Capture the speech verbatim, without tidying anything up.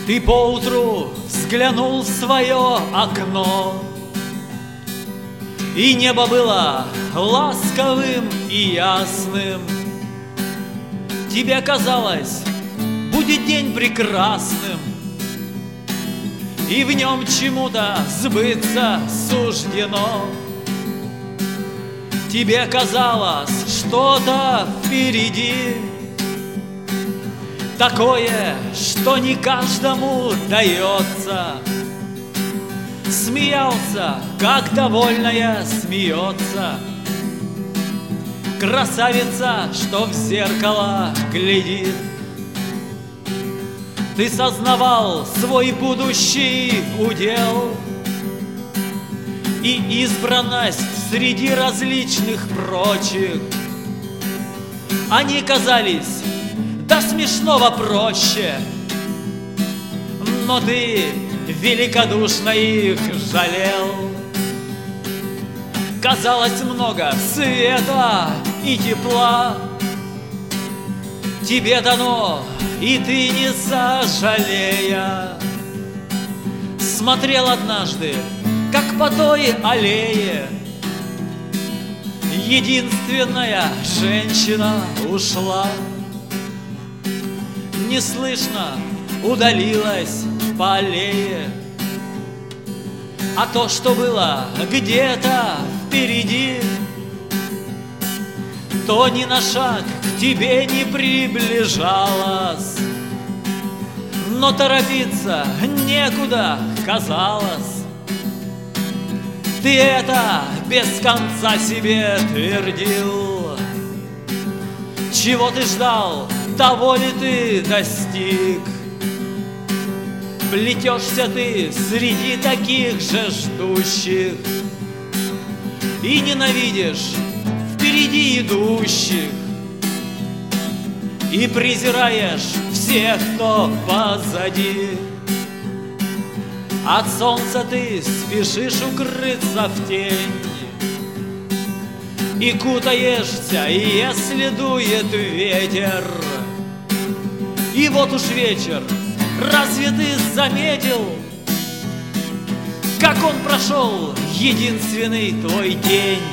Ты поутру взглянул в свое окно, и небо было ласковым и ясным. Тебе казалось, будет день прекрасным, и в нем чему-то сбыться суждено. Тебе казалось, что-то впереди такое, что не каждому дается. Смеялся, как довольная смеется красавица, что в зеркало глядит. Ты сознавал свой будущий удел и избранность среди различных прочих. Они казались до смешного проще, но ты великодушно их жалел. Казалось, много света и тепла тебе дано, и ты, не сожалея, смотрел однажды, как по той аллее единственная женщина ушла. Неслышно удалилась по аллее, а то, что было где-то впереди, то ни на шаг к тебе не приближалось. Но торопиться некуда, казалось. Ты это без конца себе твердил. Чего ты ждал, того ли ты достиг? Плетешься ты среди таких же ждущих и ненавидишь впереди идущих, и презираешь всех, кто позади. От солнца ты спешишь укрыться в тень и кутаешься, если дует ветер. И вот уж вечер, разве ты заметил, как он прошел, единственный твой день?